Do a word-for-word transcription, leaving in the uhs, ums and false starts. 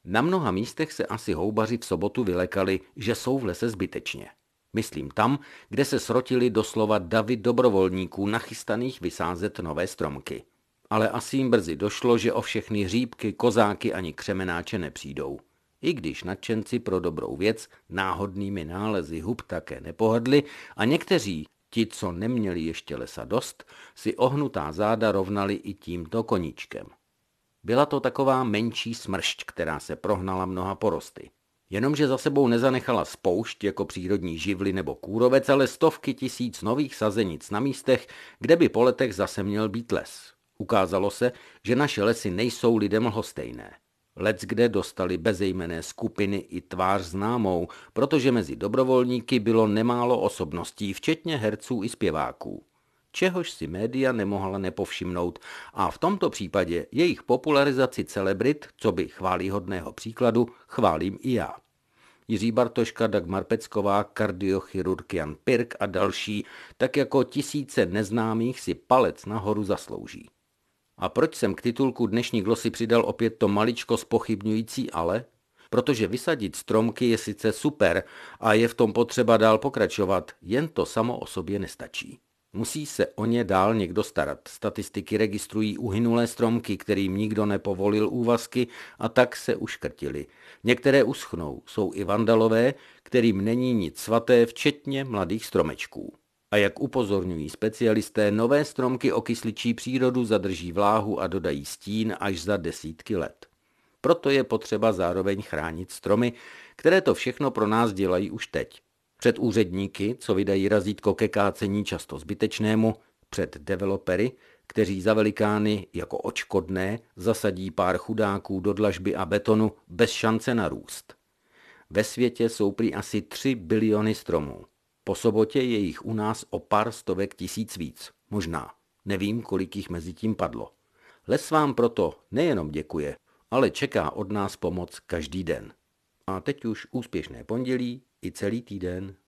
Na mnoha místech se asi houbaři v sobotu vylekali, že jsou v lese zbytečně. Myslím tam, kde se srotili doslova davy dobrovolníků nachystaných vysázet nové stromky. Ale asi jim brzy došlo, že o všechny hříbky, kozáky ani křemenáče nepřijdou. I když nadšenci pro dobrou věc náhodnými nálezy hub také nepohrdli a někteří, ti, co neměli ještě lesa dost, si ohnutá záda rovnali i tímto koníčkem. Byla to taková menší smršť, která se prohnala mnoha porosty. Jenomže za sebou nezanechala spoušť jako přírodní živly nebo kůrovec, ale stovky tisíc nových sazenic na místech, kde by po letech zase měl být les. Ukázalo se, že naše lesy nejsou lidem lhostejné. Leckde dostali bezejmenné skupiny i tvář známou, protože mezi dobrovolníky bylo nemálo osobností, včetně herců i zpěváků. Čehož si média nemohla nepovšimnout a v tomto případě jejich popularizaci celebrit, co by chválihodného příkladu, chválím i já. Jiří Bartoška, Dagmar Pecková, kardiochirurg Jan Pirk a další, tak jako tisíce neznámých si palec nahoru zaslouží. A proč jsem k titulku dnešní glosy přidal opět to maličko zpochybňující ale? Protože vysadit stromky je sice super a je v tom potřeba dál pokračovat, jen to samo o sobě nestačí. Musí se o ně dál někdo starat. Statistiky registrují uhynulé stromky, kterým nikdo nepovolil úvazky a tak se uškrtily. Některé uschnou, jsou i vandalové, kterým není nic svaté, včetně mladých stromečků. A jak upozorňují specialisté, nové stromky okysličí přírodu, zadrží vláhu a dodají stín až za desítky let. Proto je potřeba zároveň chránit stromy, které to všechno pro nás dělají už teď. Před úředníky, co vydají razítko ke kácení často zbytečnému, před developery, kteří za velikány jako odškodné zasadí pár chudáků do dlažby a betonu bez šance na růst. Ve světě jsou prý asi tři biliony stromů. Po sobotě je jich u nás o pár stovek tisíc víc. Možná. Nevím, kolik jich mezi tím padlo. Les vám proto nejenom děkuje, ale čeká od nás pomoc každý den. A teď už úspěšné pondělí i celý týden.